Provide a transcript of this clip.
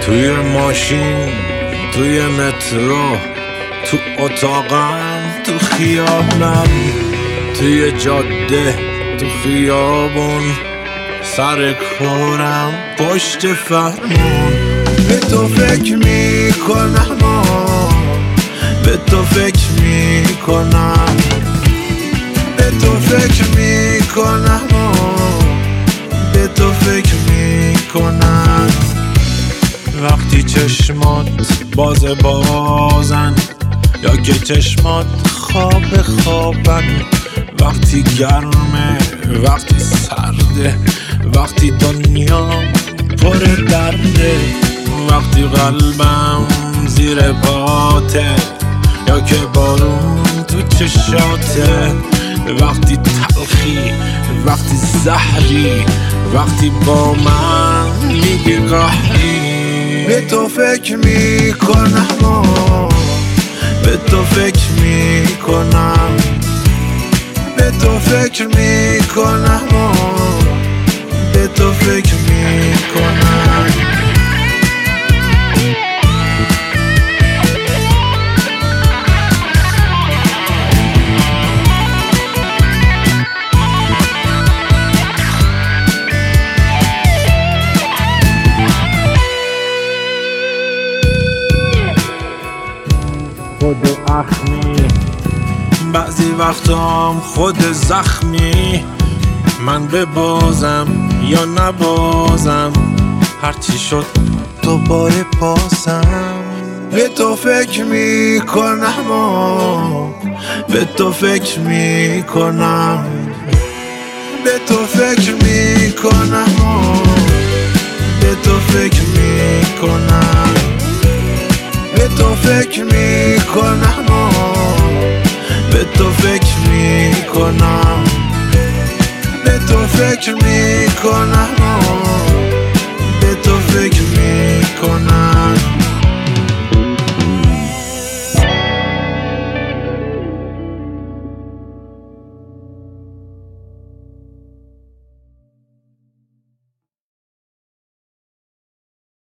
توی ماشین، توی مترو، تو اتاقم، تو خیابونم، توی جاده، تو خیابون، سر کارم، پشت فرمون. به تو فکر میکنم، به تو فکر میکنم، به تو فکر میکنم، به تو فکر میکنم. وقتی چشمات بازن یا که چشمات خوابن، وقتی گرمه، وقتی سرده، وقتی دنیا پر درده، وقتی قلبم زیر پاته یا که بارون تو چشاته، وقتی تلخی، وقتی زهری، وقتی با من میگی قهری. به تو فکر میکنم، به تو فکر میکنم، به تو فکر میکنم، به تو فکر میکنم. خود اخمی، بعضی وقتام خود زخمی، من ببازم یا نبازم، هرچی شد دوباره پاسم. به تو فکر میکنم، به تو فکر میکنم، به تو فکر میکنم، به تو فکر میکنم، به تو فکر میکنم، به تو فکر میکنم، به تو فکر میکنم.